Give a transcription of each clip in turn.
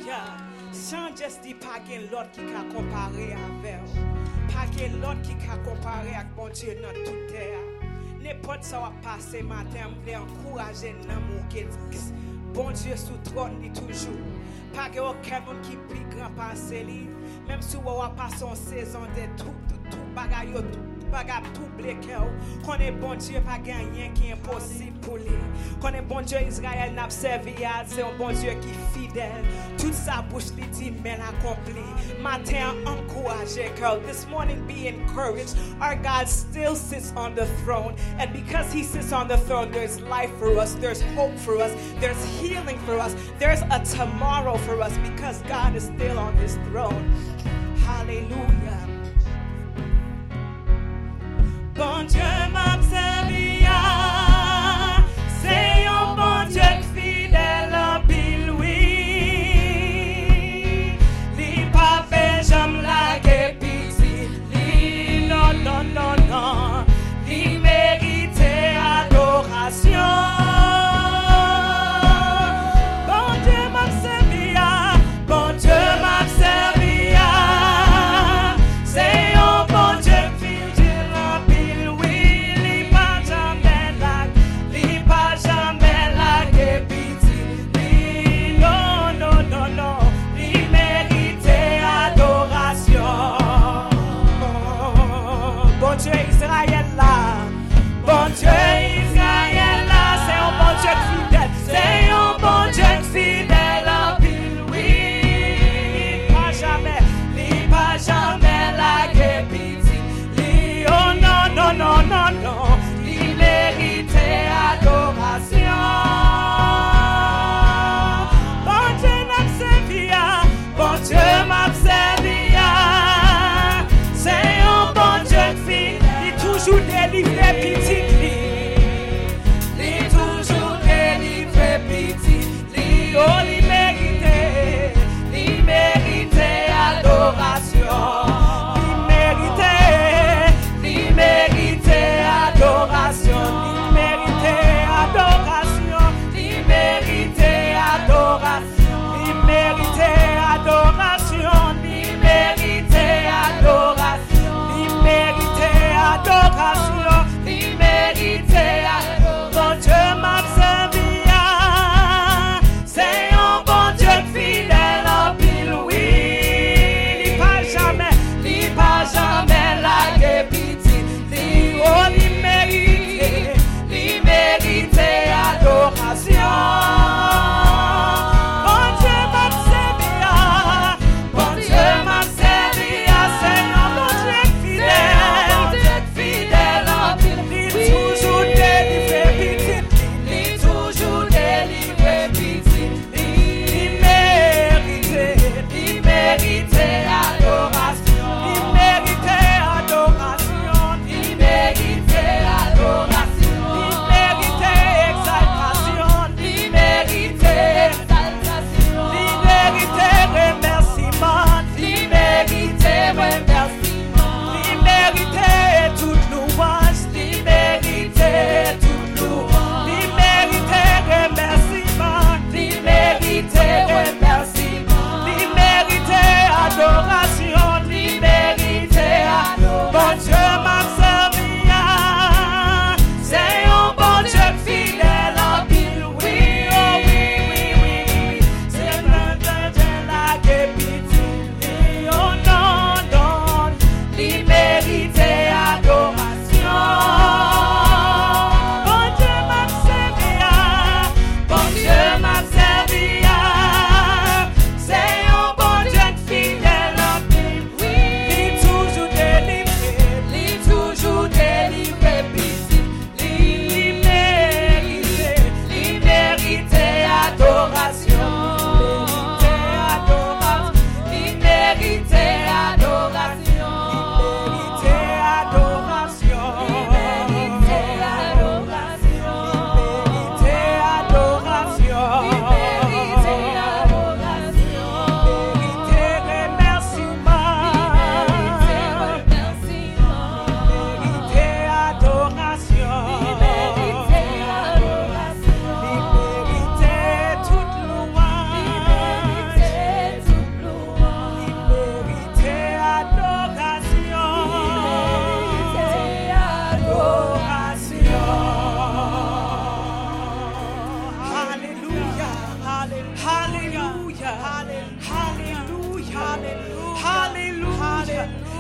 Sans juste dire pas qu'il y a l'autre qui a comparé avec. Pas qu'il y a l'autre qui a comparé avec bon Dieu dans toute terre. N'importe ça va passer matin, je vais encourager l'amour qui dit bon Dieu sous trône dit toujours. Pas que aucun monde qui plus grand passé lui. Même si on va passer en saison de tout bagaille tout bloqué. Qu'on est bon Dieu pas gagner qui est impossible pour lui. Qu'on est bon Dieu Israël n'a servi c'est un bon Dieu qui est fidèle. Toute sa bouche lui dit mais l'accompli. Matin encouragé girl. This morning be encouraged. Our God still sits on the throne, and because he sits on the throne there's life for us, there's hope for us, there's healing for us, there's a tomorrow for us because God is still on his throne. Hallelujah. Bon Dieu m'a servi, c'est un bon Dieu fidèle en pile, oui. Li pas fait jamais la guépisi, li non, li mérite adoration. Bon Dieu m'a servi, bon Dieu m'a servi, c'est un bon Dieu fidèle en pile, oui.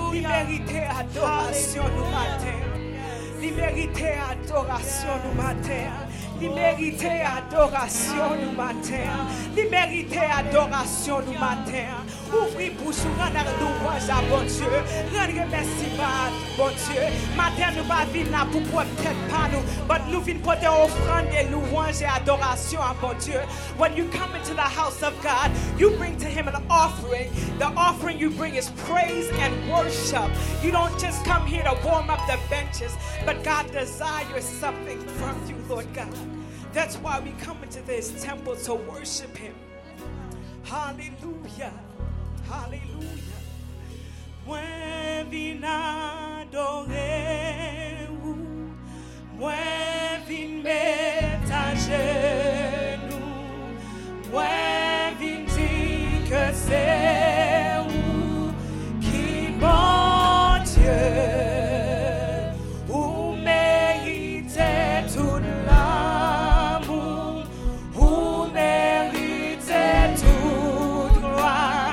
Il méritait adoration nous matin. Il méritait adoration nous matin. Il méritait adoration nous matin. Il méritait adoration nous matin. Ouvrez bouche, rendre louange à bon Dieu. Rendre remerciement bon Dieu. Matin, nous ne venons pas pour peut-être pas nous, mais nous venons pour te offrande de louange et adoration à bon Dieu. When you come into the house of God, you bring to Him an offering. The offering you bring is praise and worship. You don't just come here to warm up the benches, but God desires something from you, Lord God. That's why we come into this temple to worship Him. Hallelujah. Hallelujah. Moi vin adorer ou, moi vin mettre à genoux, moi vin dire que c'est vous qui mon Dieu, ou méritez tout l'amour, ou méritez toute gloire.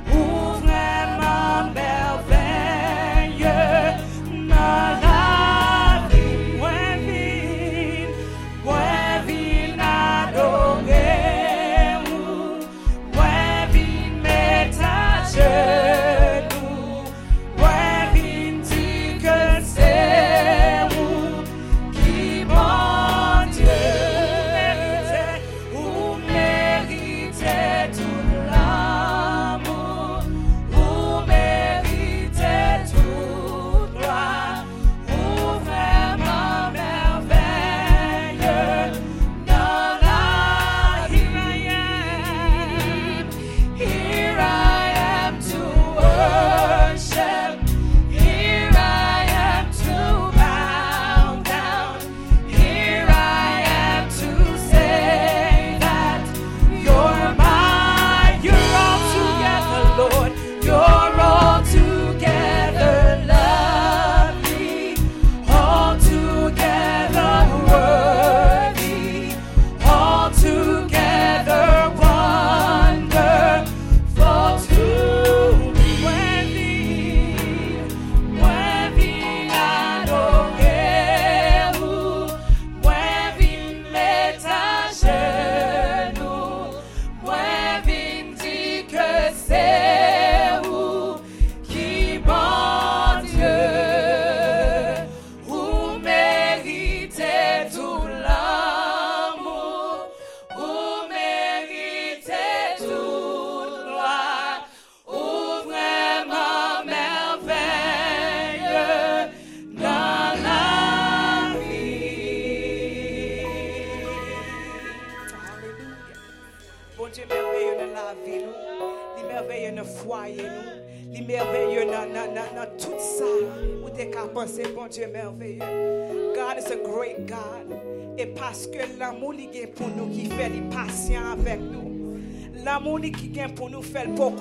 Bon Dieu merveilleux. God is a great God. Et parce que l'amour qui est pour nous, qui fait les patients avec nous. L'amour qui est pour nous, fait pour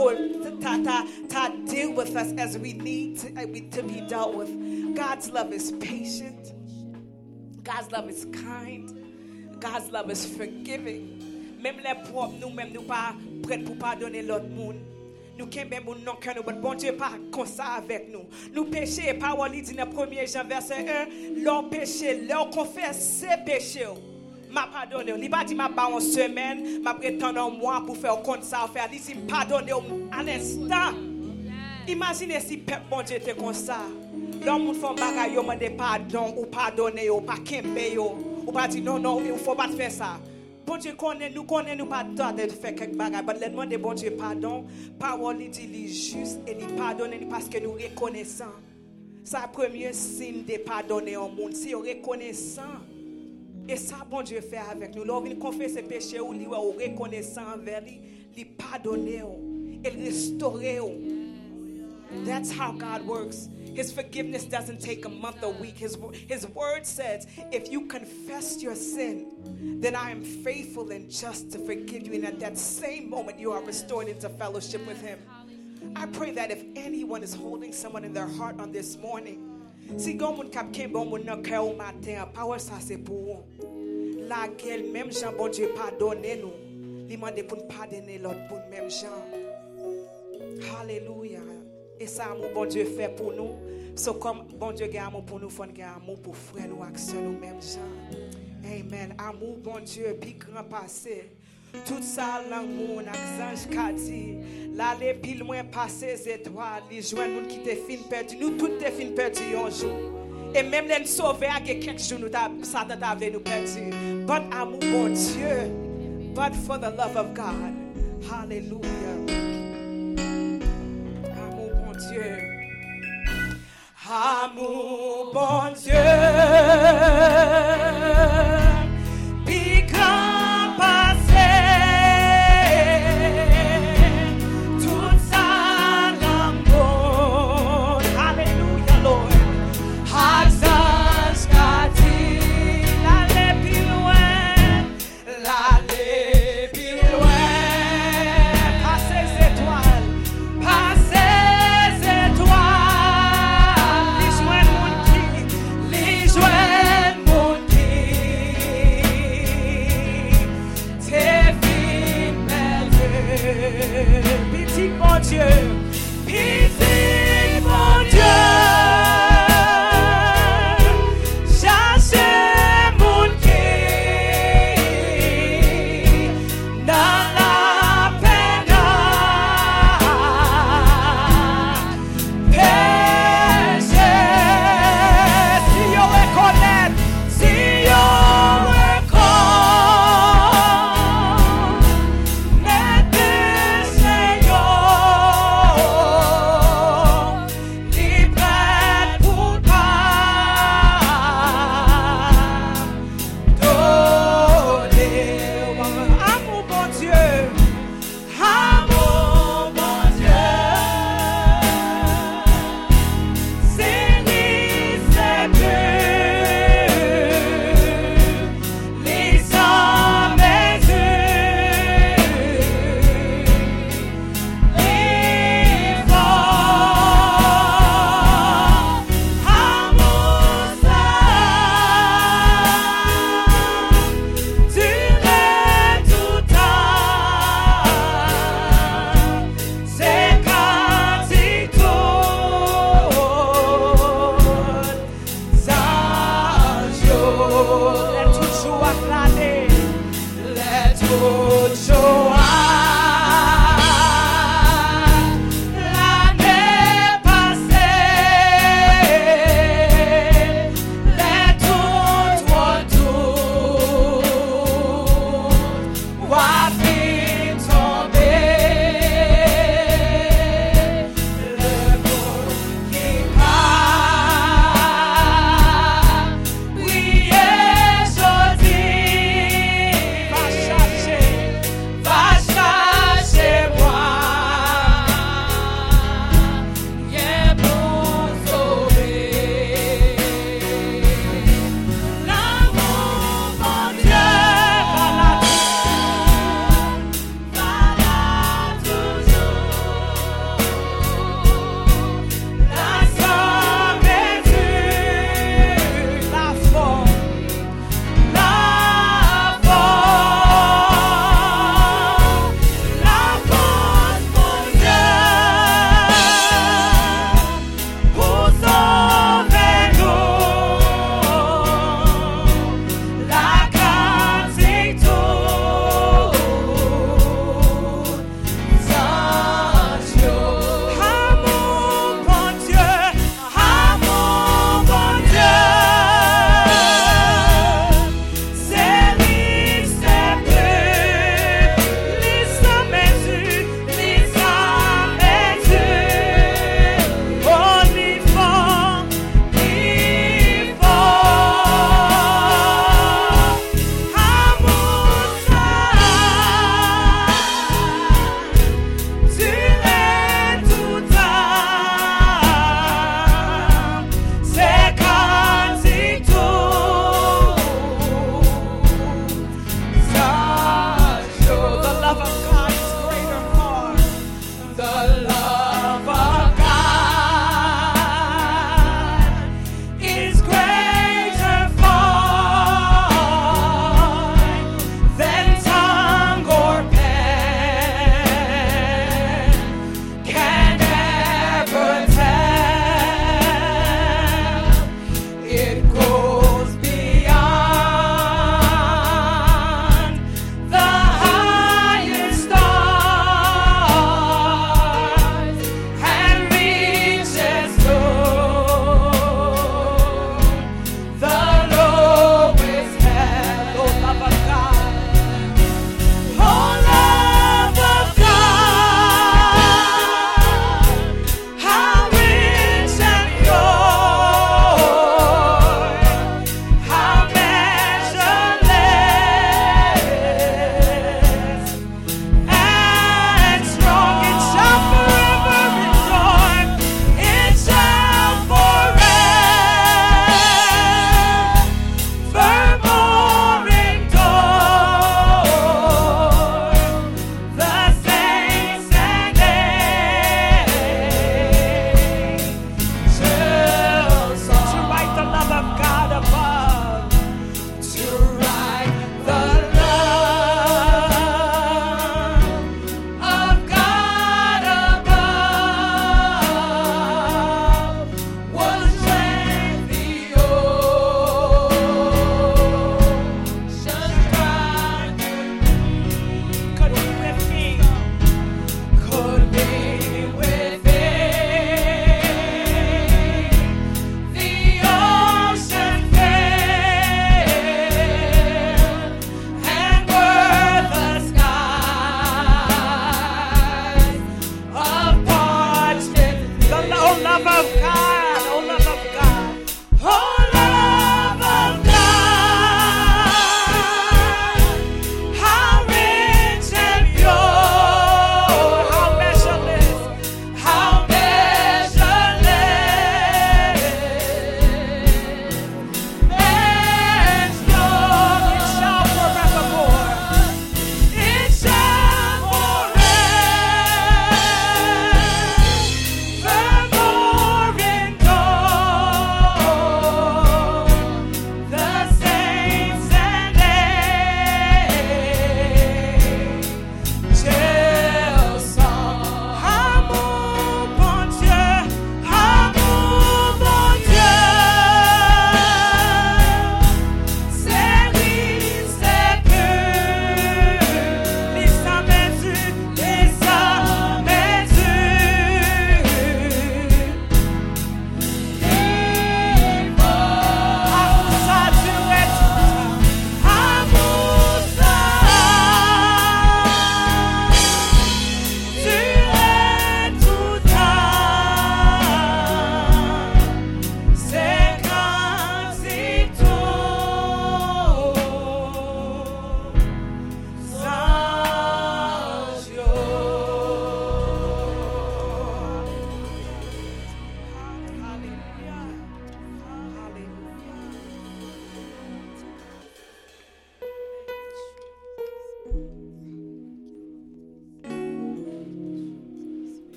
ta deal with us as we need to be dealt with. God's love is patient. God's love is kind. God's love is forgiving. Même les propres, nous-mêmes, nous pas prêts pour pardonner l'autre monde. Nous kembe moun non cœur nous, mais bon Dieu pas comme ça avec nous. Nous péchés, parole dit dans 1 Jean verset 1, leur péché, leur confesse ses péchés. M'a pardonné. Il pas dit m'a ba en semaine, m'a prétendre un mois pour faire comme ça, faire ici pardonner à l'instant. Imaginez si peuple bon Dieu était comme ça. L'homme font bagaille yo demander pardon ou pardonner ou pas kembe yo, ou pas dire non, il faut pas faire ça. Bon Dieu connaît nous pas tant de faire quelque bagaille, mais les demander bon Dieu pardon, parole dit il juste et il pardonne parce que nous reconnaissons. Ça premier signe de pardonner au monde, si on reconnaissant. Et ça bon Dieu fait avec nous. Lorsqu'on confesse péché ou lui ou reconnaissant envers lui, il pardonner et restaurer. That's how God works. His forgiveness doesn't take a month or week. His word says, if you confess your sin, then I am faithful and just to forgive you. And at that same moment, you are restored into fellowship with Him. I pray that if anyone is holding someone in their heart on this morning, si gomun kap ken bon moun nan kè ou matin, power ça c'est pour la quel même Jean bon Dieu pardonner nous. Li mande pour pardonner l'autre pour même Jean. Hallelujah. Et ça, amour, bon Dieu fait pour nous. So comme bon Dieu a amour pour nous, il faut qu'il amour pour frères nous, action nous mêmes gens. Amen. Amour, bon Dieu, puis grand passé. Tout ça, l'amour, n'ange qu'a dit. L'aller pile moins passer les étoiles, les joindre nous qui te fin perdu. Nous tous te fin perdu un jour. Et même les sauver à quelques jours, nous Satan t'avait nous perdu. But amour, bon Dieu. But for the love of God. Hallelujah. Amour, bon Dieu. Amour, bon Dieu. Puis grand passé. Tout ça l'amour. Hallelujah, Lord. Hasage qu'a dit. L'aller plus loin. L'aller plus loin. Passer les étoiles. Passer les étoiles. Petit bon Dieu, petit bon Dieu, chasse mon qui dans la peine, péché, si on reconnaît, si on reconnaît.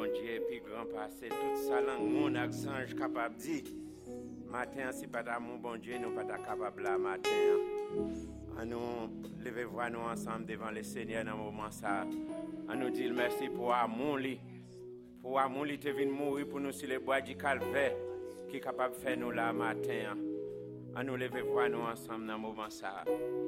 Dieu, puis grand passé, toute sa langue, mon ange capable de dire. Matin, si pas mon bon Dieu, nous pas capable là matin. À nous lever voir nous ensemble devant le Seigneur dans le moment ça. À nous dire merci pour amour li. Pour amour li te venu mourir pour nous sur les bois du calvaire qui est capable de faire nous là matin. À nous lever voir nous ensemble dans le moment ça.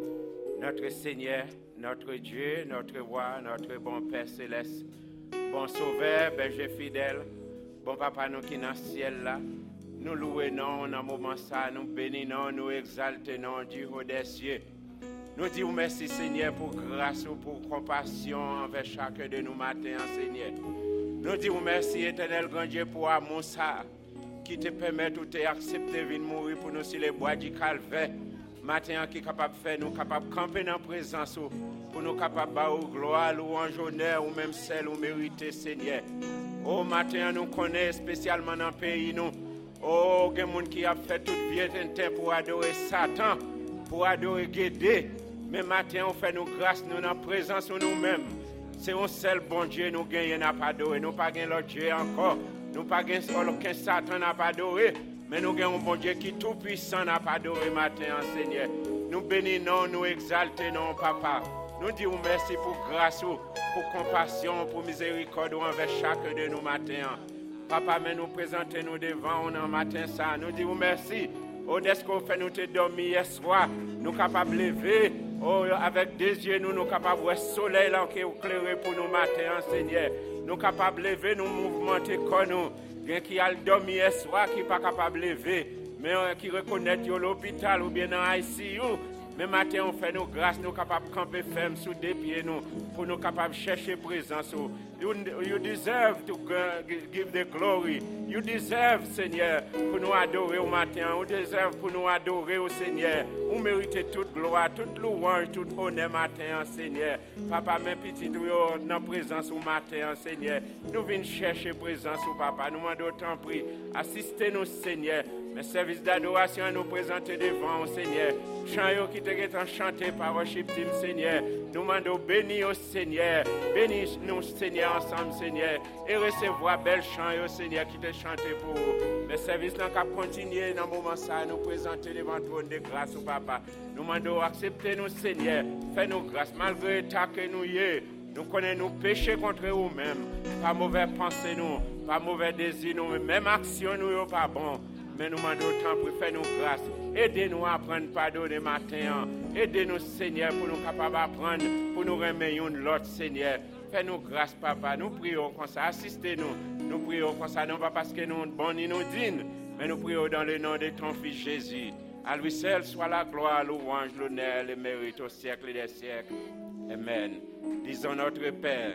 Notre Seigneur, notre Dieu, notre roi, notre bon Père céleste, bon sauveur, berger fidèle, bon papa nous qui est dans le ciel là. Nous louons dans le moment ça, nous bénissons, nous exaltons Dieu des cieux. Nous disons merci Seigneur pour grâce ou pour compassion envers chacun de nous matin, Seigneur. Nous disons merci éternel grand Dieu pour amour ça qui te permet de accepter de venir mourir pour nous sur les bois du calvaire. Matin qui est capable de faire, nous capables de camper dans la présence pour nous capables de gloire, louange, honneur ou même celle où mériter Seigneur. Oh matin nous connaissons spécialement dans le pays nous. Oh, il y a des gens qui ont fait toute vie pour adorer Satan, pour adorer Guédé. Mais maintenant, on fait nos grâces, nous dans la présence de nous-mêmes. C'est un seul bon Dieu nous gagnons, n'a pas adoré. Nous pas gagnons l'autre Dieu encore. Nous pas gagnons aucun Satan n'a pas adoré. Mais nous gagnons un bon Dieu qui est tout puissant n'a pas adoré maintenant, Seigneur. Nous bénissons, nous exaltons, Papa. Nous disons merci pour grâce, pour compassion, pour miséricorde envers chacun de nous matin. Papa, mais nous présentons nous devant on en matin ça. Nous disons merci. Oh, dès qu'on fait nous te dormir hier soir, nous capables de lever. Oh, avec des yeux, nous capables de voir le soleil là qui est éclairé pour nous matin, Seigneur. Nous capables de lever, nous mouvementer comme nous. Bien qui a dormi hier soir, qui n'est pas capable de lever, mais qui reconnaît l'hôpital ou bien dans ICU. Mais matin, on fait nos grâces, nous capables de camper ferme sous des pieds, nous, pour nous capables de chercher présence. You deserve to give the glory. You deserve, Seigneur, pour nous adorer au matin. You deserve pour nous adorer au Seigneur. Vous méritez toute gloire, toute louange, tout honneur matin, Seigneur. Papa, mes petits, nous sommes dans présence au matin, Seigneur. Nous venons chercher présence au Papa. Nous demandons autant prix. Assistez-nous, Seigneur. Mes services d'adoration nous présenter devant, Seigneur. Chant qui te est chanté par worship team, Seigneur. Nous demandons bénis au Seigneur. Bénis-nous, Seigneur, ensemble, Seigneur. Et recevoir bel chant, Seigneur, qui te chanté pour vous. Mes services n'ont qu'à continuer dans le moment ça, nous présenter devant trône de grâce au Papa. Nous demandons accepter nous, Seigneur. Fais-nous grâce, malgré l'état que nous y est. Nous connaissons nos péchés contre nous-mêmes. Pas mauvais pensée, nous. Pas mauvais désir, nous. Même action, nous, pas bon. Mais nous demandons autant pour faire nos grâces. Aidez-nous à apprendre pardon le matin. Aidez-nous, Seigneur, pour nous capables d'apprendre, pour nous remettre l'autre, Seigneur. Fais-nous grâce, Papa. Nous prions comme ça. Assistez-nous. Nous prions comme ça, non pas parce que nous sommes bons ni nous dignes, mais nous prions dans le nom de ton Fils Jésus. À lui seul soit la gloire, louange, l'honneur, le mérite au siècle des siècles. Amen. Disons notre Père,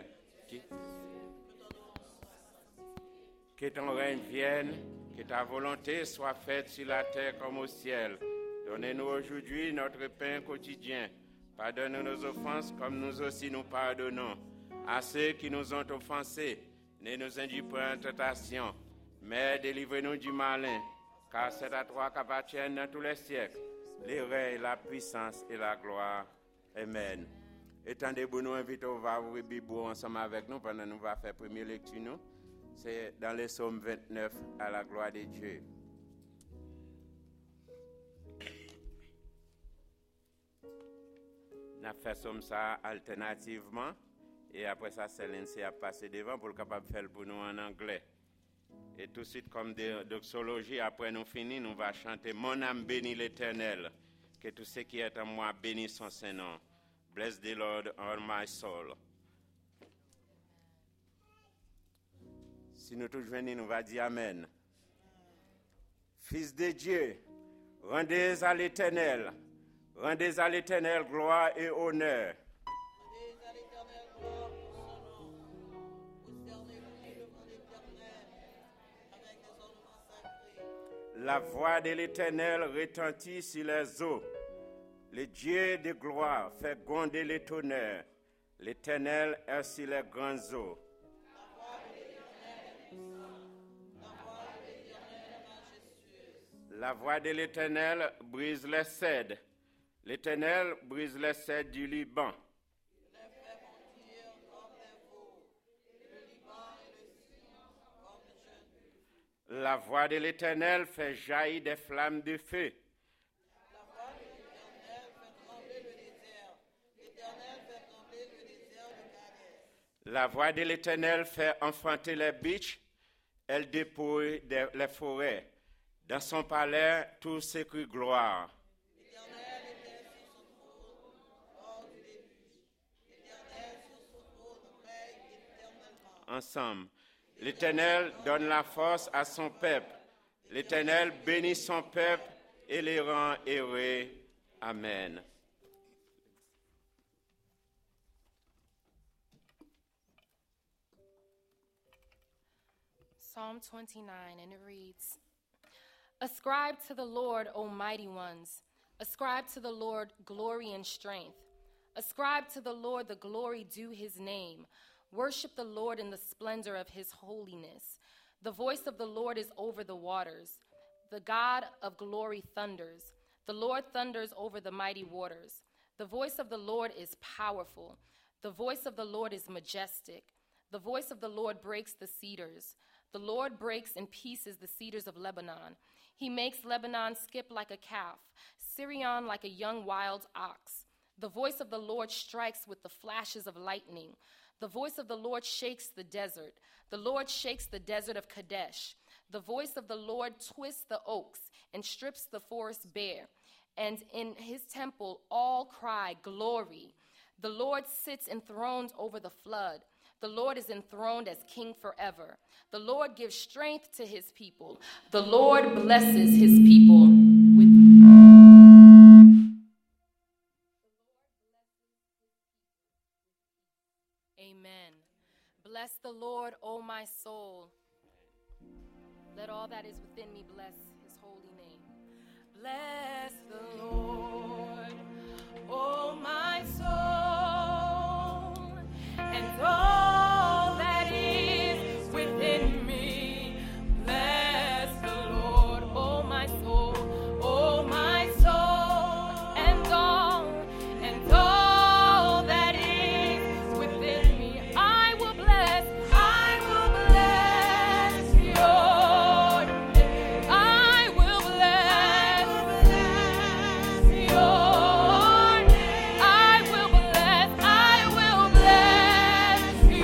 que ton règne vienne, que ta volonté soit faite sur la terre comme au ciel. Donnez-nous aujourd'hui notre pain quotidien. Pardonne nos offenses comme nous aussi nous pardonnons à ceux qui nous ont offensés. Ne nous induis pas en tentation, mais délivrez-nous du malin, car c'est à toi qu'appartiennent dans tous les siècles les règnes, la puissance et la gloire. Amen. Étendez-vous, nous invitons à ouvrir la Bible ensemble avec nous pendant que nous allons faire la première lecture. Nous. C'est dans le psaume 29, à la gloire de Dieu. On a fait somme ça alternativement. Et après ça, Céline a passé devant pour le capable de faire pour nous en anglais. Et tout de suite, comme doxologie, après nous finir, nous allons chanter « Mon âme bénit l'Éternel, que tout ce qui est en moi bénisse son Saint-Nom. Bless the Lord, all my soul. » Si nous tous venons, nous allons dire Amen. Fils de Dieu, rendez à l'Éternel gloire et honneur. La voix de l'Éternel retentit sur les eaux. Le Dieu de gloire fait gronder les tonnerres. L'Éternel est sur les grandes eaux. La voix de l'Éternel brise les cèdres. L'Éternel brise les cèdres du Liban. Il les fait bondir comme les veaux. Le Liban et le Sion La voix de l'Éternel fait jaillir des flammes de feu. La voix de l'Éternel fait trembler le désert. L'Éternel fait trembler le désert de Kadès. La voix de l'Éternel fait enfanter les biches. Elle dépouille les forêts. Dans son palais, tout s'écrie gloire. L'Éternel était sur son trône hors du début. L'Éternel sur son trône règne éternellement. Ensemble. L'Éternel donne la force à son peuple. L'Éternel bénit son peuple et les rend heureux. Amen. Psalm 29, and it reads, Ascribe to the Lord, O mighty ones. Ascribe to the Lord glory and strength. Ascribe to the Lord the glory due his name. Worship the Lord in the splendor of his holiness. The voice of the Lord is over the waters. The God of glory thunders. The Lord thunders over the mighty waters. The voice of the Lord is powerful. The voice of the Lord is majestic. The voice of the Lord breaks the cedars. The Lord breaks in pieces the cedars of Lebanon. He makes Lebanon skip like a calf, Sirion like a young wild ox. The voice of the Lord strikes with the flashes of lightning. The voice of the Lord shakes the desert. The Lord shakes the desert of Kadesh. The voice of the Lord twists the oaks and strips the forest bare. And in his temple all cry, Glory. The Lord sits enthroned over the flood. The Lord is enthroned as king forever. The Lord gives strength to his people. The Lord blesses his people with Amen. Bless the Lord, O my soul. Let all that is within me bless his holy name. Bless the Lord, O my soul, and all that is within me. Bless the Lord, O my soul, O my soul, and all that is within me. I will bless your name. I will bless your name. I will bless your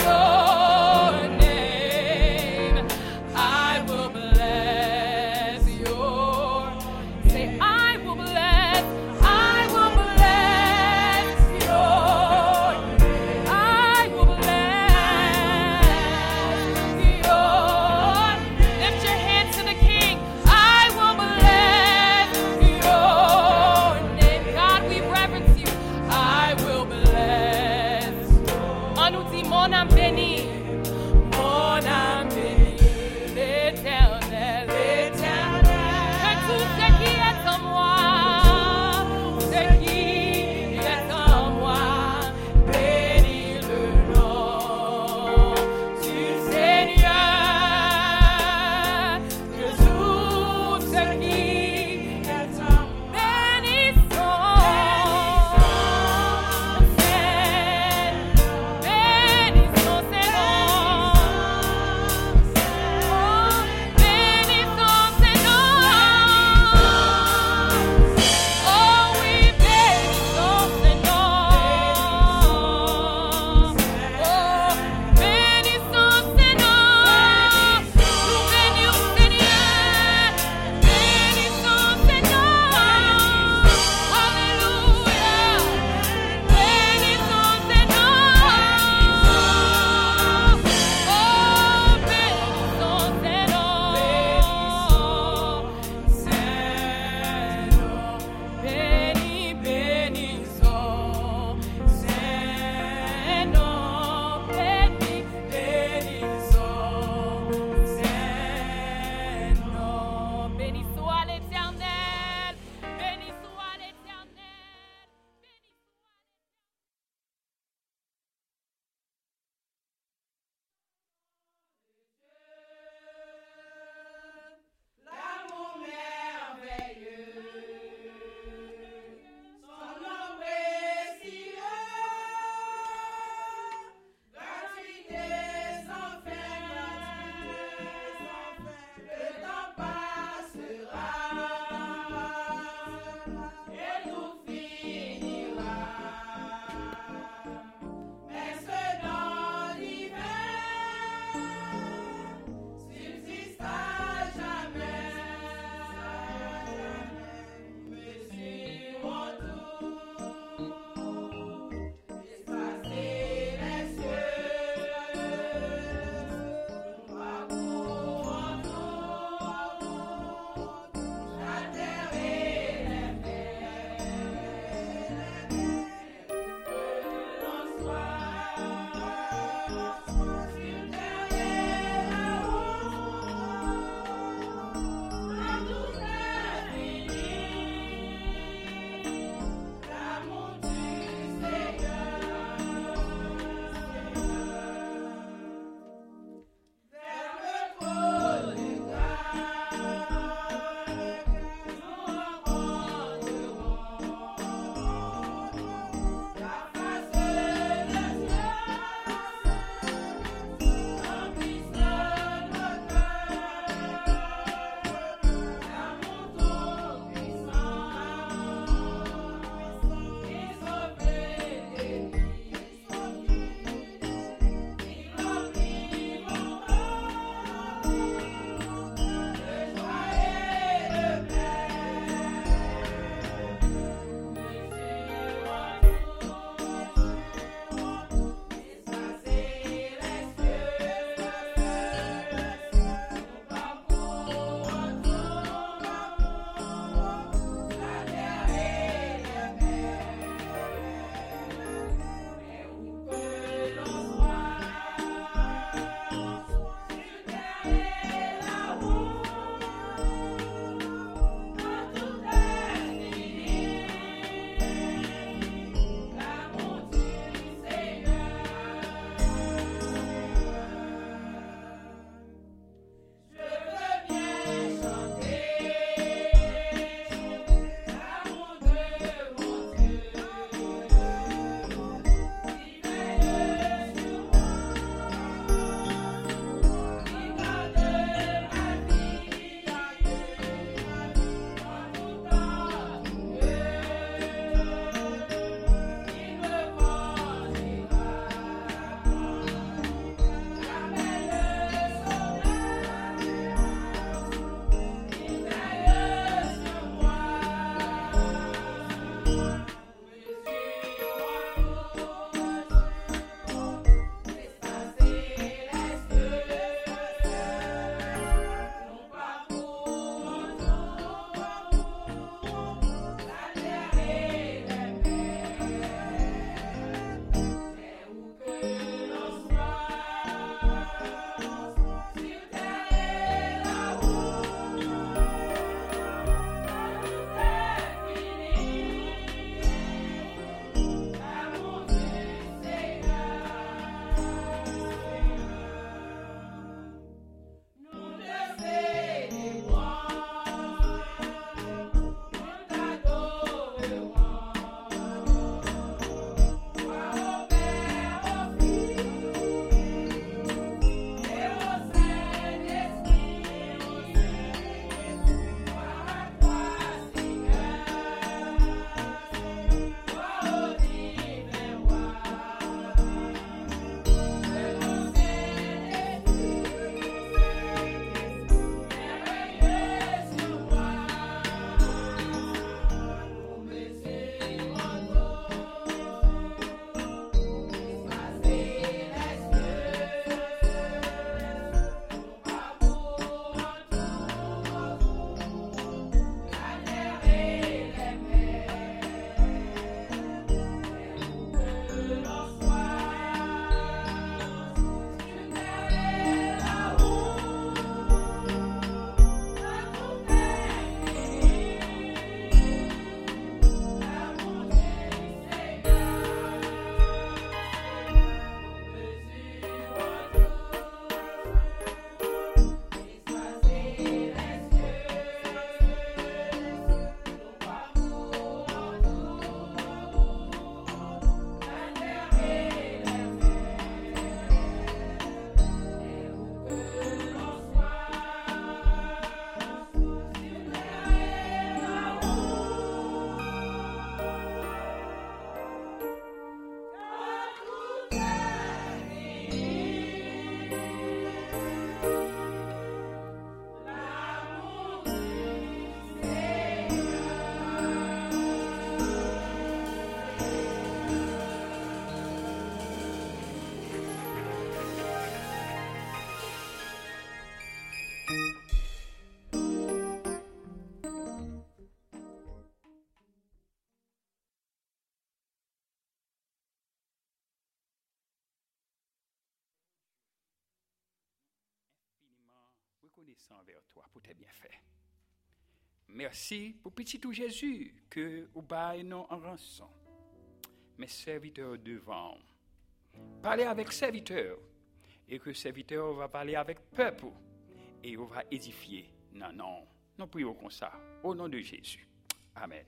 reconnaissant envers toi pour tes bienfaits. Merci pour petit tout Jésus que vous baillez nous en rançon. Mes serviteurs devant, parlez avec serviteurs et que serviteur va parler avec peuple et on va édifier. Non, nous prions comme ça au nom de Jésus. Amen.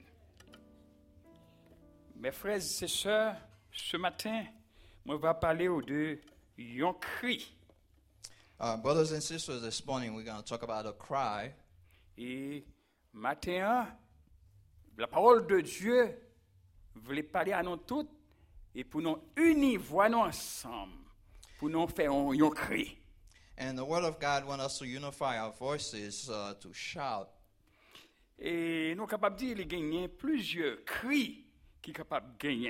Mes frères et sœurs, ce matin, on va parler de un cri. Brothers and sisters, this morning we're going to talk about a cry. Et matin, la parole de Dieu voulait parler à nous toutes et pour nous unir, voir nous ensemble, pour nous faire un cri. And the Word of God wants us to unify our voices to shout. Et nous sommes capables de dire qu'il y a plusieurs cris qui sont capables de gagner.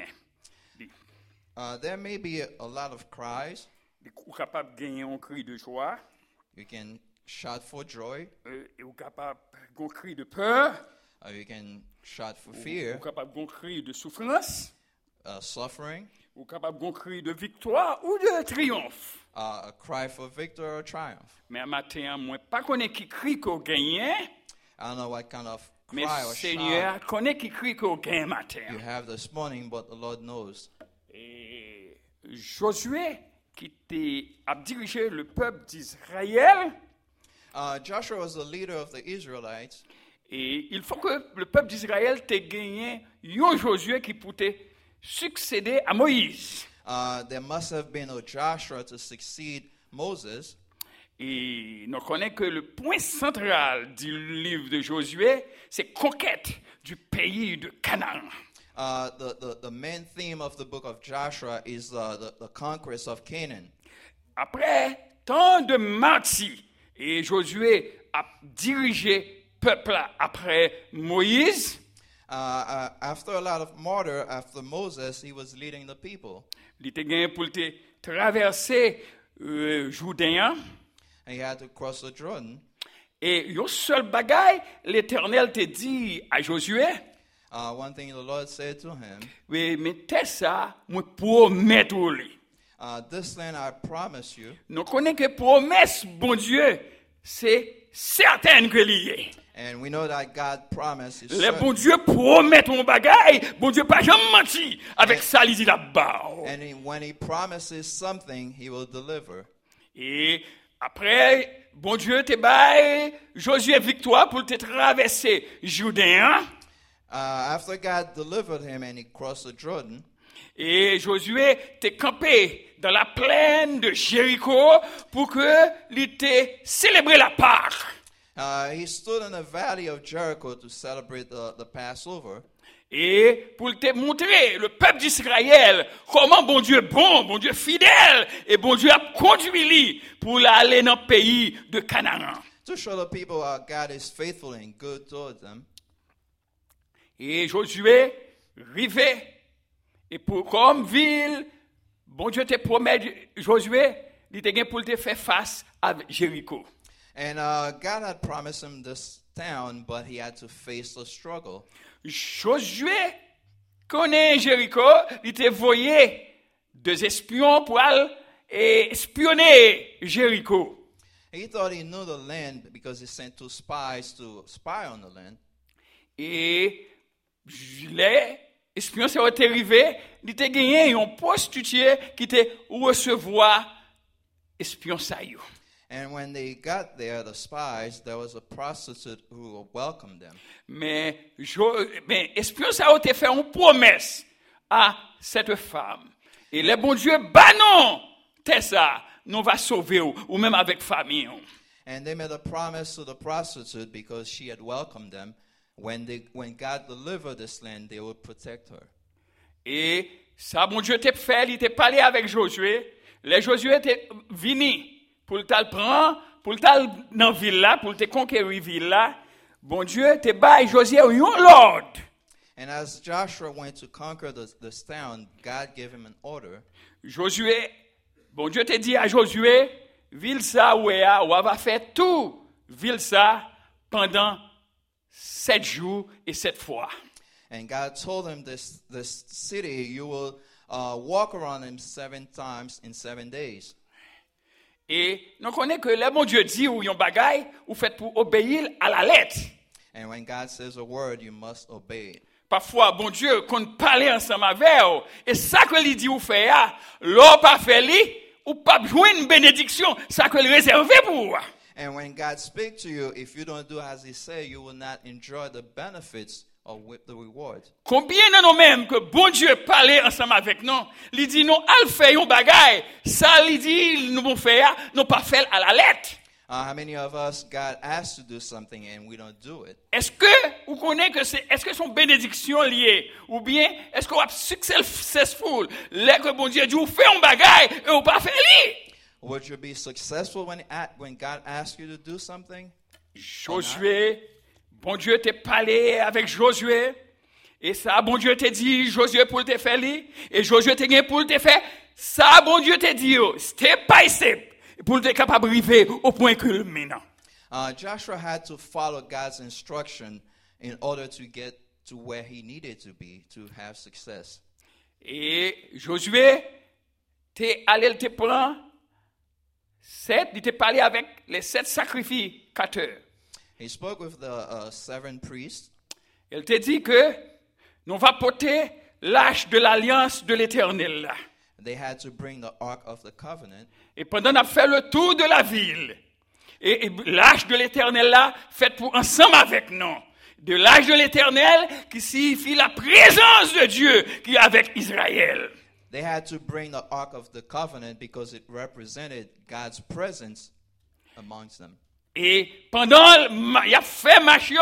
There may be a lot of cries. Nous sommes capables de gagner un cri de joie. You can shout for joy. Et nous sommes capables de un cri de peur. You can shout for Nous fear, sommes capables de un cri de souffrance. suffering, Ou capable d'un cri de victoire ou de triomphe. a cry for victory or triumph. Mais un matin, moi pas connais qui crie qu'on gagne, I don't know what kind of mais cry or Seigneur shout connaît qui crie qu'on gagne you matin. have this morning, but the Lord knows. Et Josué qui a dirigé le peuple d'Israël, Joshua was the leader of the Israelites, et il faut que le peuple d'Israël ait gagné un Josué qui pouvait succéder à Moïse. There must have been a Joshua to succeed Moses. Et nous connaissons que le point central du livre de Josué, c'est conquête du pays de Canaan. The main theme of the book of Joshua is the conquest of Canaan. Après tant de martyrs, et Josué a dirigé le peuple après Moïse, After a lot of martyr, after Moses, he was leading the people. il était gagné pour traverser Jourdain. And he had to cross the Jordan. Et un seul bagaille, l'Éternel te dit à Josué, One thing the Lord said to him, oui, mais t'es ça, moi promets tout lui. this land I promise you. Nous connaissons que promesse, bon Dieu, c'est certain que lié. And we know that God promised his Le son. bon Dieu promet ton bagaille, bon Dieu pas jamais menti avec ça, il dit là-bas. And when he promises something, he will deliver. Et après, bon Dieu te baille Josué victoire pour te traverser Jourdain. After God delivered him and he crossed the Jordan, Et Josué te campé dans la plaine de Jéricho pour que il te célébrer la Pâque. he stood in the valley of Jericho to celebrate the Passover. Et pour te montrer le peuple d'Israël comment bon Dieu fidèle et bon Dieu a conduit lui pour aller dans le pays de Canaan. To show the people God is faithful and good towards them. Et Josué rivé et pour comme ville, bon Dieu te promet Josué, il te gain pour te faire face à Jéricho. And God had promised him this town, but he had to face the struggle. Josué connaît Jéricho, il te voyé deux espions pour aller espionner Jéricho. He thought he knew the land because he sent 2 spies to spy on the land. Et les espions sont arrivés, il te gagné un prostituée qui te recevoir espion ça yo. And when they got there, the spies, there was a prostitute who welcomed them. Mais espion ça a fait une promesse à cette femme. Et le bon Dieu, bah non, t'es ça, nous va sauver ou même avec famille. And they made a promise to the prostitute because she had welcomed them. When God delivered this land, they would protect her. Et ça, bon Dieu t'a fait, il t'a parlé avec Josué. Les Josué t'es venu pour le prendre, pour le dans ville là, pour te conquérir ville là. Bon Dieu t'a baillé Josué un Lord. And as Joshua went to conquer this town, God gave him an order. Josué, bon Dieu t'a dit à Josué, ville ça ou va faire tout ville ça pendant 7 jours et 7 fois. And God told him this city, you will walk around him 7 times in 7 days. Et nous connaissons que le bon Dieu dit ou yon bagay, ou fait pour obéir à la lettre. And when God says a word, you must obey it. Parfois, bon Dieu, qu'on parle ensemble avec vous, et ça que lui dit ou fait, l'on pas fait lui, ou pas jouer une bénédiction, ça que lui réservé pour vous. And when God speaks to you, if you don't do as he says, you will not enjoy the benefits or with the reward. Combien de nous-mêmes que bon Dieu parle ensemble avec nous, lui dit non, al fait yon bagay, ça lui dit nous bon faire, nous pas faire à la lettre. How many of us, God asks to do something and we don't do it? Est-ce que vous connaissez que est-ce que son bénédiction liée, ou bien est-ce qu'on va successful, là que bon Dieu dit ou fait un bagay et ou pas faire li? Would you be successful when God asks you to do something? Josué, bon Dieu t'a parlé avec Josué, et ça, bon Dieu t'a dit, Josué pour te faire li, et Josué t'a dit pour te faire, ça, bon Dieu t'a dit, step by step, pour te capable d'arriver au point que le maintenant. Joshua had to follow God's instruction in order to get to where he needed to be to have success. Et Josué, t'es allé te prendre, il t'a parlé avec les 7 sacrificateurs. He spoke with the 7 priests. Il t'a dit que nous va porter l'arche de l'alliance de l'Éternel là. They had to bring the Ark of the Covenant. Et pendant qu'on a fait le tour de la ville, et l'arche de l'Éternel là, faite pour ensemble avec nous. De l'arche de l'Éternel qui signifie la présence de Dieu qui est avec Israël. They had to bring the Ark of the Covenant because it represented God's presence amongst them. Et pendant, il a fait marcher,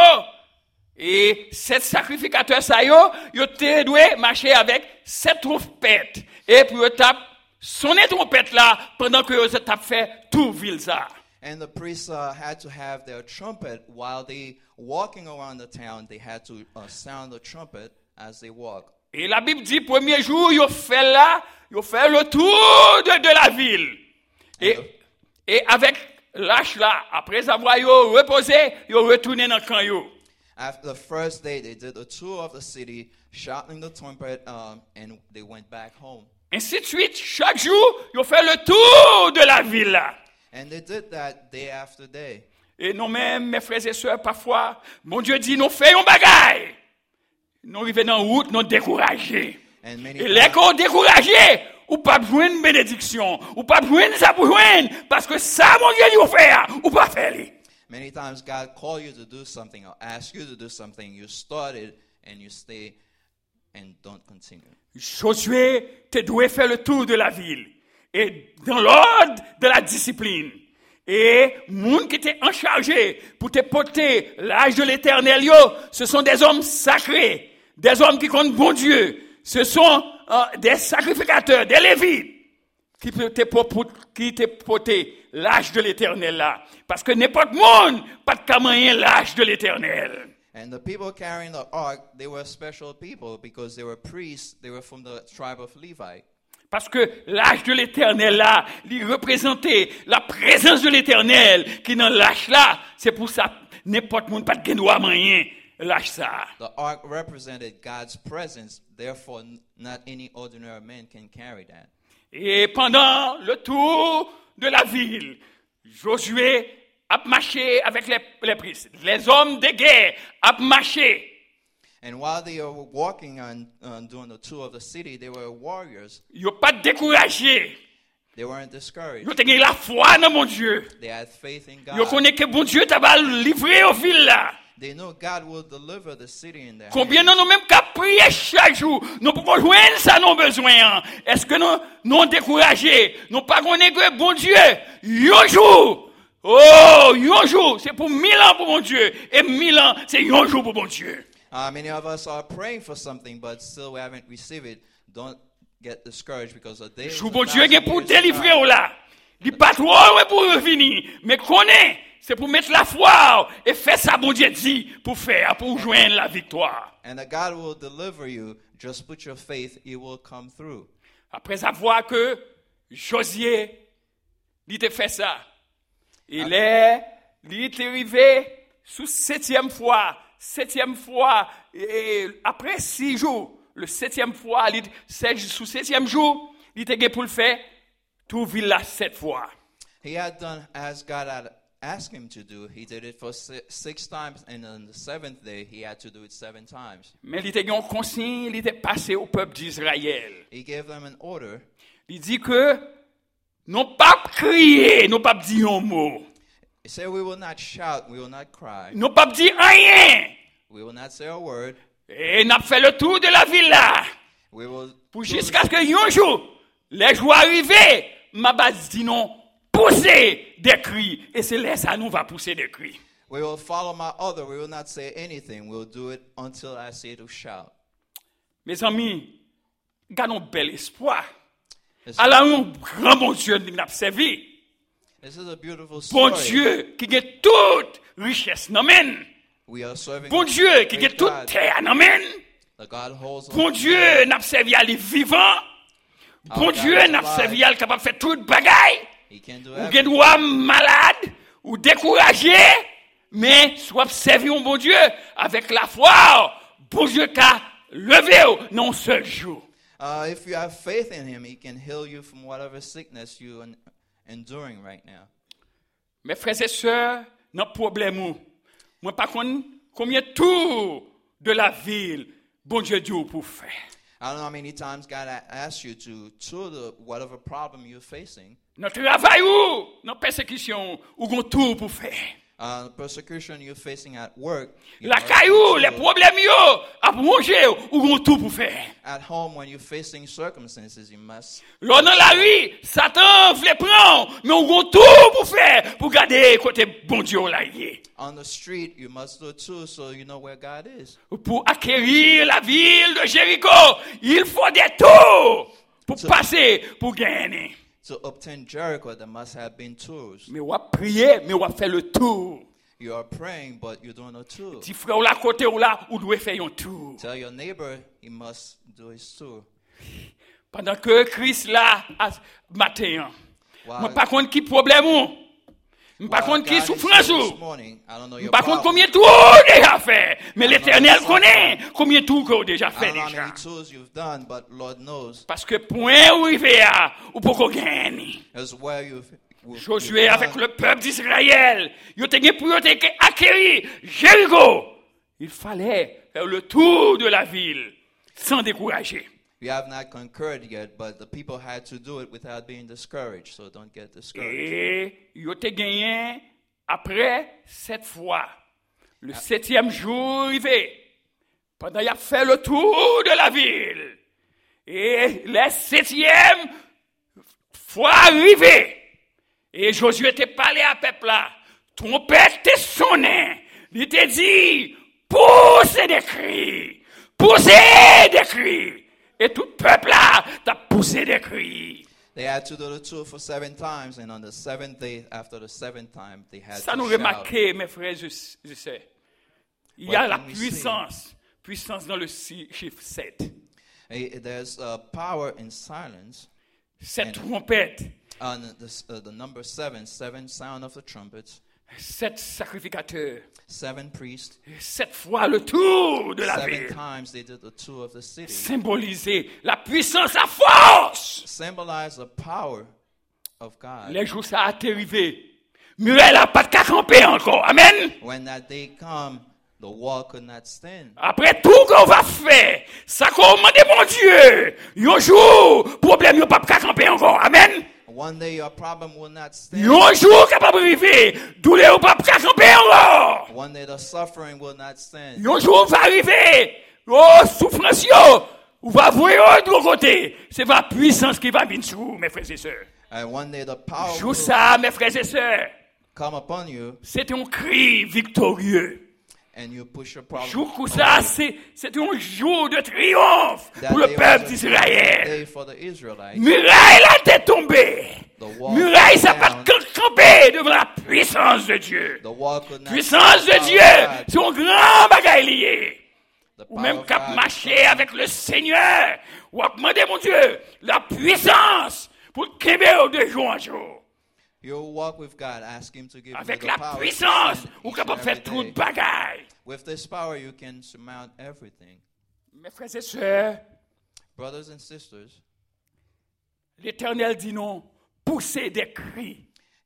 et 7 sacrificateurs, ça y est, dû marcher avec 7 trompettes. Et puis, ils ont sonné trompette là, pendant que ils ont fait tout ville ça. And the priests had to have their trumpet while they walking around the town. They had to sound the trumpet as they walk. Et la Bible dit, premier jour, ils ont fait le tour de la ville. Et avec l'arche là, après avoir reposé, ils ont retourné dans le camp. After the first day, they did a tour of the city, shouting the trumpet, and they went back home. Ainsi de suite, chaque jour, ils ont fait le tour de la ville là. And they did that day after day. Et nous-mêmes, mes frères et sœurs, parfois, mon Dieu dit, nous faisons bagaille. Nous arrivons dans la route, nous découragés. Et les qu'on découragés, ou pas besoin de bénédiction, ou pas besoin de ça pour joindre, parce que ça, mon Dieu dit, ou faire, ou pas faire. Many times God call you to do something or ask you to do something. You started and you stay and don't continue. Josué, tu dois faire le tour de la ville. Et dans l'ordre de la discipline. Et moun qui était en chargé pour te porter l'âge de l'Éternel, ce sont des hommes sacrés, des hommes qui comptent bon Dieu. Ce sont des sacrificateurs, des Lévites qui te porter l'âge de l'Éternel là. Parce que n'importe monde pas de moyen l'âge de l'Éternel. And the people carrying the ark, they were special people because they were priests. They were from the tribe of Levi. Parce que l'âge de l'Éternel là, il représentait la présence de l'Éternel qui dans l'âge là, c'est pour ça n'importe monde pas de droit moyen l'âge ça. The ark represented God's presence, therefore not any ordinary man can carry that. Et pendant le tour de la ville, Josué a marché avec les priests. Les hommes de guerre a marché. And while they were walking on doing the tour of the city, they were warriors. Ils n'ont pas découragé. They weren't discouraged. Ils ont eu la foi dans mon Dieu. They had faith in Ils God. connaissent que bon Dieu t'a livré aux villes là. They know God will deliver the city in their Combien hands. nous même qu'à prier chaque jour, nous pouvons joindre ça nos besoins. Est-ce que nous découragés, nous pas connaître que bon Dieu, un jour, un jour, c'est pour 1000 ans pour mon Dieu, et 1000 ans, c'est un jour pour mon Dieu. Many of us are praying for something, but still we haven't received it. Don't get discouraged because a day. Jour bon Dieu est pour délivrer ou là. Il pas trop pour revenir, mais connaît, c'est pour mettre la foi et faire ça bon Dieu dit pour faire, pour joindre la victoire. And that God will deliver you. Just put your faith; He will come through. Après avoir que Josué, il a fait ça, il est arrivé sous 7e fois, et après 6 jours, le 7e fois, sous 7e jour, il était pour le faire, tout ville là 7 fois. He had done as God had asked him to do. He did it for 6 times, and on the 7th day, he had to do it 7 times. Mais il était en consigne, il était passé au peuple d'Israël. He gave them an order. Il dit que non pas crier, non pas dire un mot, He said, we will not shout, we will not cry, non pas dire rien. we will not say a word. Et n'a fait le tour de la ville là. We will Pour jusqu'à ce que un jour, les jours arrivés, ma base dit non, pousser des cris. Et c'est là ça nous va pousser des cris. We will follow my order. We will not say anything. We'll do it until I say to shout. Mes amis, gardons bel espoir. This, Alors, un grand bon Dieu nous a servi. this is a beautiful Bon story. Dieu qui a toute richesse dans men. We are serving Bon a Dieu qui a great toute God. terre dans men. The God holds Bon on. Dieu n'a servi à les vivants. Bon God Dieu is n'a alive. servi à le capable de faire toute bagaille. He can do Ou everything. gen doit malade, ou découragé, mais soit servi au bon Dieu avec la foi. Bon Dieu qu'a levé non seul jour. If you have faith in Him, He can heal you from whatever sickness you're enduring right now. Mes frères et sœurs, notre problème ou, moi par contre, combien de tours de la ville, bon Dieu dit pour faire. I don't know how many times God asks you to tour the whatever problem you're facing. Notre travail ou, notre persécution, ou gon tour pour faire. Persecution you're facing at work. you La must caillou, les tour. problèmes yo, à manger, ou gon tout pour faire. At home, when you're facing circumstances, you must. Là dans la rue, Satan voulait prendre, mais on a tout pour faire, pour garder côté bon Dieu là y est. On the street, you must do too, so you know where God is. Pour acquérir la ville de Jéricho, il faut des tours pour passer, pour gagner. To obtain Jericho, there must have been tours. Mais on va prier, mais on va faire le tour. You are praying, but you're doing a tour. Petit frère ou là côté ou là, ou doit faire un tour. Tell your neighbor he must do his tour. Pendant que Christ là, matin, Wow. moi par contre qui problème ou? Par contre qui God is souffrance here this ou? morning. I don't know your Par contre, problem. combien de tours déjà fait? Mais l'Éternel connaît combien de tours qu'on a déjà I fait don't know how déjà. many tours you've done, but Lord knows. Parce que point où il fait, ou pour qu'on gagne. That's where you've Josué done. avec le peuple d'Israël, il a gagné pour acquérir Jéricho. Il fallait faire le tour de la ville sans décourager. You have not conquered yet, but the people had to do it without being discouraged, so don't get discouraged. Et il a gagné après 7 fois. Le 7e jour arrivé. Pendant qu'il a fait le tour de la ville. Et la 7e fois arrivée. Et Josué était parlé à peuple là. Trompette était sonné. Il était dit, poussez des cris. Poussez des cris. Et tout peuple là, t'a poussé des cris. They had to do the tour for 7 times, and on the 7th day, after the 7th time, they had Ça to nous shout. remarqué, mes frères, je sais. Il y What a la can we see? puissance dans le chiffre 7. There's power in silence. Cette trompette, On the number 7, 7 sound of the trumpets, 7 sacrificateurs, 7 priests, 7 fois le tour de la 7 ville. times they did the tour of the city. Symboliser la puissance, la force. Symbolize the power of God. Les jours ça a arrivé. Muraille n'a pas de qu'à camper encore. Amen. When that day come, the wall could not stand. Après tout qu'on va faire, ça commande mon Dieu. Un jour, problème n'a pas de qu'à camper encore. Amen. One day your problem will not stand. Un jour capable d'arriver, douleur pas de qu'à camper encore. One day the suffering will not stand. Un jour va arriver, oh, souffrance yo, ou va voir de l'autre côté. C'est la puissance qui va venir sur vous, mes frères et sœurs. And one day the power Jour will ça, mes frères et sœurs, come upon you, c'est un cri victorieux. and you push your problem. Jour comme ça, c'est un jour de triomphe That pour le day peuple was a d'Israël. day for the Israelites. Muraille là t'est tombée. The wall Muraille ça fell pas down. camper devant la puissance de Dieu. The wall could not Puissance stand de the Dieu, power of God. c'est un grand bagaille lié. The Ou power même of cap God marcher is avec le Seigneur. Ou à demander, mon Dieu, la puissance pour qu'il de jour en jour. You walk with God, ask Him to give you Avec the la power to puissance, stand ou each capable and de every faire toute day. bagaille. With this power, you can surmount everything. Mes frères et sœurs, Brothers and sisters, l'Éternel dit non, poussez des cris.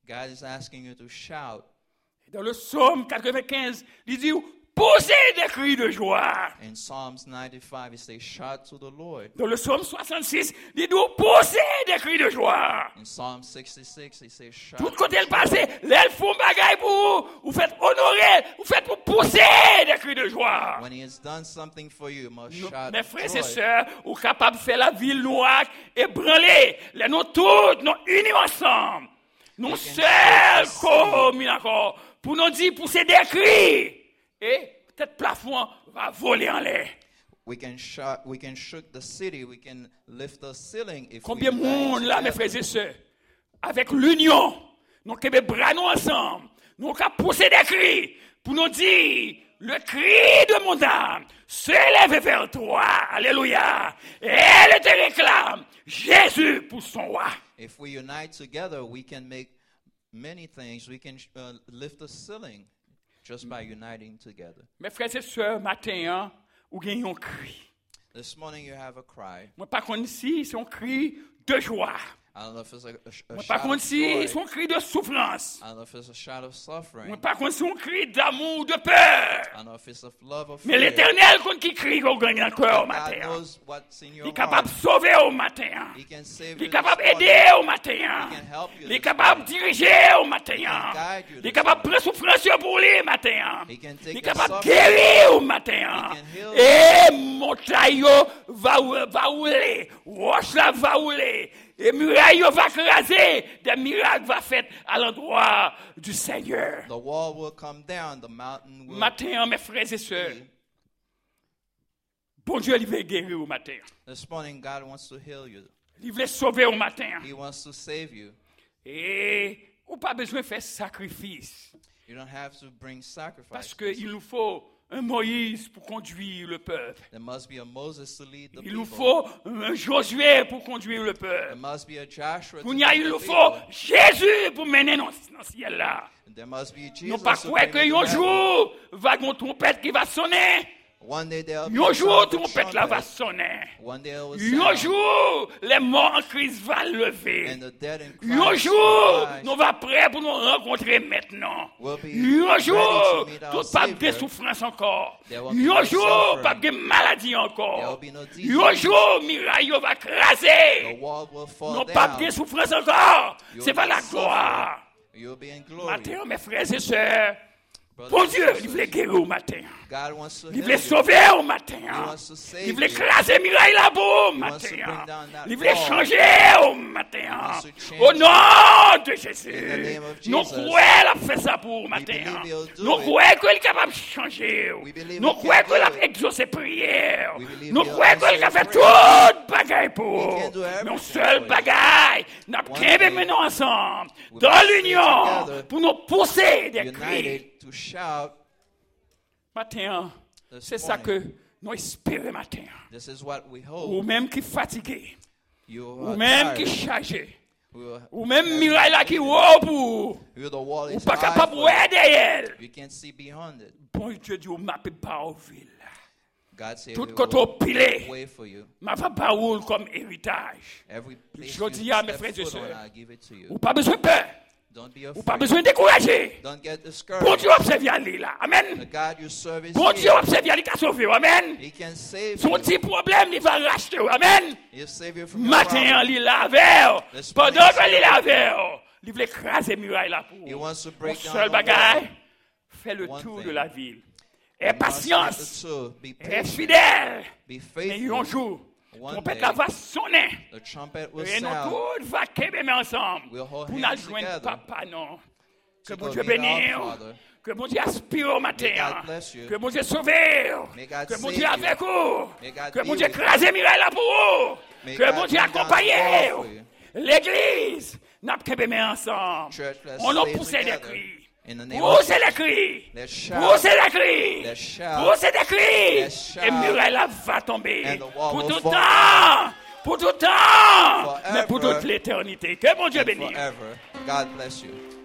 God is asking you to shout. Dans le psaume 95, il dit poussez des cris de joie. In Psalms 95, it says, shout to the Lord. Dans le psaume 66, il dit poussez des cris de joie. In Psalm 66, it says, shout. Tout côté le passé, les font bagaille pour vous faites honorer, vous faites pour pousser des cris de joie. When he has done something for you, you must shout Mes frères joy. et sœurs, vous êtes capables de faire la ville noire et branler. Les nous tous, nous unis ensemble. Nous seuls commis encore. Pour nous dire, pousser des cris. Et peut-être plafond va voler en l'air. We can shook the city, we can lift the ceiling if Combien de we unite monde là, mes together. frères et sœurs, avec l'union, nous avons bras nous ensemble, nous avons poussé des cris pour nous dire, le cri de mon âme s'élève vers toi, alléluia, et elle te réclame, Jésus pour son roi. If we unite together, we can make many things. We can lift the ceiling just by uniting together. Mes frères et sœurs, matin, vous gagnez un cri. This morning you have a cry. Moi, par contre, ici, c'est un cri de joie. I don't know if it's a Moi, shout par of contre, ici, joy. c'est un cri de souffrance. I don't know if it's a shout of suffering. Moi, par contre, c'est un cri d'amour, de peur. I don't know if it's of love or Mais fear. l'Éternel, quand il crie, qu'on gagne un cœur au God matin. knows what's in Il your est capable heart. de sauver au matin. He can save Il you est capable this morning. d'aider au matin. He can help you Il est this capable de morning. diriger au matin. can guide you Il est this capable de prendre souffrance pour lui matin. He can take Il est the capable de suffering. guérir au matin. He can heal Et montagne va rouler. Roche là va rouler. Et muraille va craser. Des miracles va faire à l'endroit du Seigneur. The wall will come down, the mountain will Matin, mes frères et sœurs, be. bon Dieu, il veut guérir au matin. This morning, God wants to heal you. Il veut sauver au matin. He wants to save you. Et on n'a pas besoin de faire sacrifice. You don't have to bring sacrifice. Parce qu'il nous faut un Moïse pour conduire le peuple. There must be a Moses to lead the Il nous people. faut un Josué pour conduire le There peuple. must be a Joshua to Il lead nous the faut people. Jésus pour mener dans ce ciel-là. And there must be Jesus Non pas to croire bring que it to un heaven. jour, va une trompette qui va sonner. One day there'll be Un a jour, trumpet. trompette là va sonner. One day it will Un sound. jour, les morts en Christ vont lever. And the dead in Un Christ jour, will rise. nous va prêts pour nous rencontrer maintenant. We'll be Un ready jour, to meet our tout pas de Savior. souffrance encore. There will be Un no jour, suffering. pas de maladie There encore. will be no Un disease. jour, miraille va The craser. wall will fall Non pas de down. souffrance encore. You'll C'est pas be la suffering. gloire. You'll be in glory. Matin, mes frères et sœurs, Brothers bon and Dieu, sisters, il veut guérir au matin. God wants to Il heal veut you. sauver au matin. wants to save Il veut you. écraser miraille là-bas au He wants to bring matin. down that Il veut wall. changer au matin. wants to change Au nom de In Jésus. the name of Nous Jesus. croyons qu'il a fait ça pour au matin. believe he'll do Nous it. croyons qu'il est capable de changer. We believe Nous he can croyons qu'il a do it. exaucé prière. We believe Nous he'll croyons qu'il a answer fait prayer. toute bagaille pour. He can do everything Nos seuls for you. bagailles. Nous One avons thing, maintenant ensemble. we Dans must stay l'union. together, Pour nous pousser des cris. united to shout. Matin, This c'est ça morning. que nous espérons matin. This is what we Ou hope. même qui fatigué, You ou are même qui tired. chargé, We ou même miraille là qui haut pour, the wall ou is pas high capable de for voir derrière. you. You can't see beyond it. Bon Dieu dit, m'a pas au ville. God said Tout he côté will pilé, wait for you. m'a pas roule comme héritage. Every place Je you dis à mes step frères et foot on, sœurs, I'll give it to you. Ou pas besoin de peur, Don't be ou pas afraid. besoin de décourager. Don't get Bon discouraged. Dieu observe aller là. The Amen. God you serve is Bon Dieu here. observe aller qu'à sauver. Amen. He can save Son you. petit problème, il va racheter. Amen. He'll save you from your Matin, problem. il lavait. This Pendant morning, qu'il lavait, il voulait écraser muraille là He pour. wants to Mon break down seul the bagaille, wall. fais le One tour thing. de la ville. Aie You must patience, make the two. Be aie patient. fidèle. Be Mais un faithful. jour, One trompette day, là va sonner. the trumpet will Et nous sound. tous va québer ensemble. We'll hold Pour nous hands joindre together papa, non. Que to bon go Dieu meet our bénisse. Father. Que bon Dieu aspire au matin. May God bless you. Que bon Dieu sauve. May God Que bon save Dieu you. avec vous. May God Que be bon Dieu with you. écrase miraille là pour vous. May Que God bon Dieu bring down accompagne. the wall for you. L'église n'a pas qu'à ensemble. Church, let's On a stay poussé des together. cris. In the name of Poussez les cris. Let's shout. Poussez les cris. Let's shout. Poussez des cris. Let's shout. Et muraille là va tomber. And the wall Pour will tout fall temps. Pour tout temps. Forever. Mais pour toute l'éternité. Que mon Dieu and bénisse. forever. God bless you.